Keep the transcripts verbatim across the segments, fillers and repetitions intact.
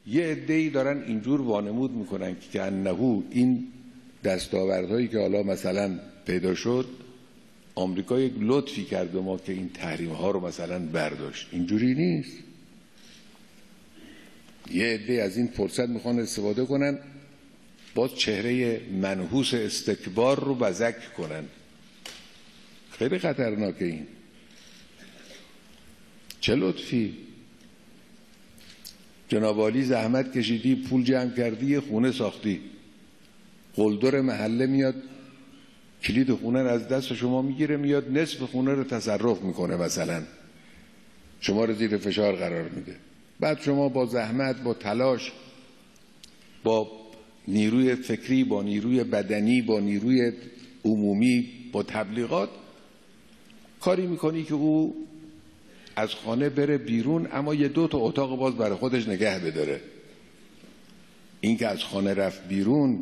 یه عده‌ای دارن اینجور وانمود میکنن که انهو این دستاوردهایی که حالا مثلا پیدا شد آمریکا یک لطفی کرد به ما که این تحریم ها رو مثلا برداشت. اینجوری نیست. یه عده از این فرصت میخوان استفاده کنن باز چهره منحوس استکبار رو بزک کنن. خیلی خطرناکه این. چه لطفی؟ جناب عالی زحمت کشیدی، پول جمع کردی، خونه ساختی، قلدر محله میاد کلید خونه رو از دست شما میگیره، میاد نصف خونه رو تصرف میکنه، مثلا شما رو زیر فشار قرار میده. بعد شما با زحمت، با تلاش، با نیروی فکری، با نیروی بدنی، با نیروی عمومی، با تبلیغات کاری میکنی که او از خانه بره بیرون اما یه دو تا اتاق باز برای خودش نگه بداره. این که از خانه رفت بیرون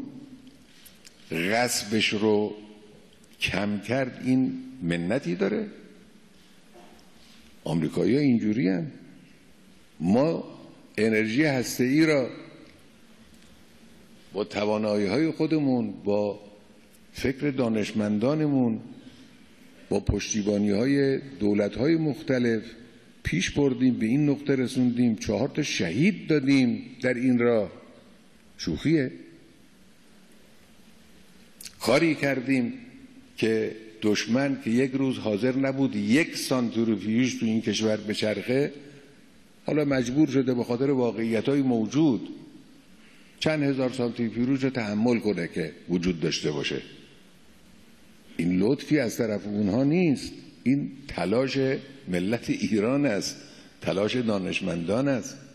غصبش رو کم کرد، این منتی داره؟ آمریکایی ها اینجوری هن. ما انرژی هسته‌ای را با توانایی های خودمون، با فکر دانشمندانمون، با پشتیبانی های دولت های مختلف پیش بردیم، به این نقطه رسوندیم، چهار تا شهید دادیم در این راه. شوخیه؟ کاری کردیم که دشمن که یک روز حاضر نبود یک سانتریفیوژ تو این کشور بچرخه، حالا مجبور شده به خاطر واقعیت‌های موجود چند هزار سانتریفیوژ رو تحمل کنه که وجود داشته باشه. این لطفی از طرف اونها نیست، این تلاش ملت ایران است، تلاش دانشمندان است.